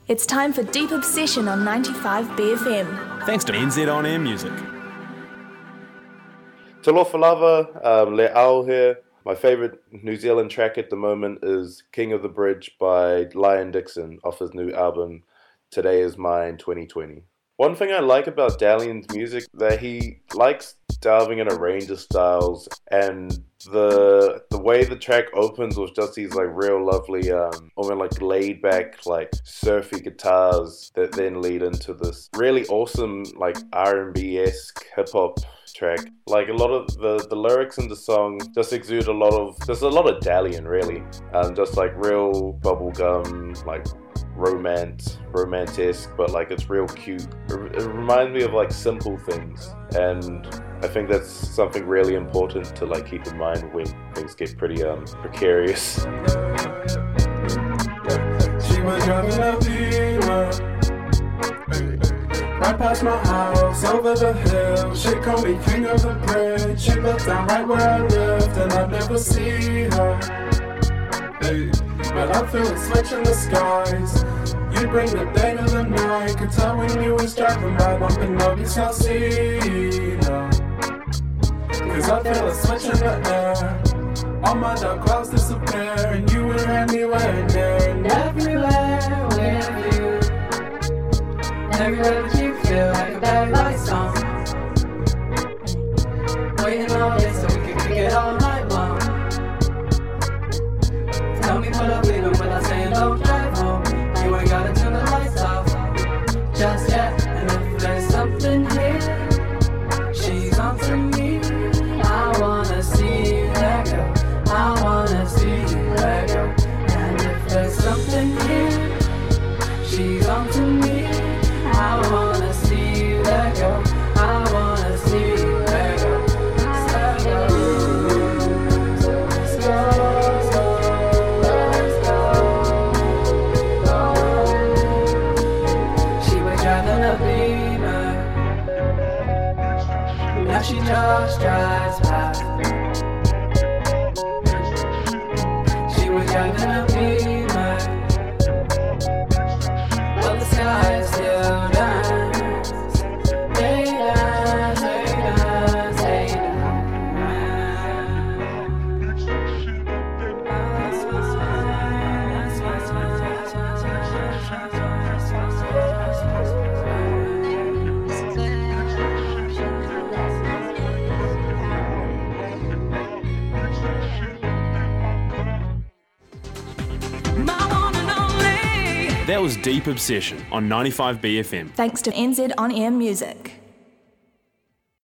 It's time for Deep Obsession on 95 BFM. Thanks to NZ On Air Music. Talofa lava, Le Ao here. My favourite New Zealand track at the moment is King of the Bridge by Lion Dixon off his new album Today Is Mine 2020. One thing I like about Dalian's music that he likes delving in a range of styles, and the way the track opens with just these like real lovely almost like laid back like surfy guitars that then lead into this really awesome like R&B-esque hip hop track. Like a lot of the lyrics in the song just exude a lot of Dalian really, just like real bubblegum like romantic, but like it's real cute. It reminds me of like simple things, and I think that's something really important to like keep in mind when things get pretty precarious. She was driving a Beamer right past my house, over the hill. She called me King of the Bridge. She looked down right where I lived, and I'd never see her. Hey. But I feel a switch in the skies. You bring the day to the night. Could tell when you was driving by, bumping Nobody's Alcina. Cause I feel a switch in the air. All my dark clouds disappear, and you were anywhere near. And everywhere with you, everywhere with you feel like a bad light song. Waiting all day so we can kick it all night long. Tell me what I'm leaving without saying don't drive home. You ain't gotta turn the lights off just yet. And if there's something here, she's on to me. I wanna see you let go. I wanna see you let go. And if there's something here, she's on to me. I wanna see you let go. I wanna see you let go. Let go. Let's go. Now she just drives past. She was driving a Beamer, but the sky is still dance. They dance, they dance, they dance. That was Deep Obsession on 95 BFM. Thanks to NZ On Air Music.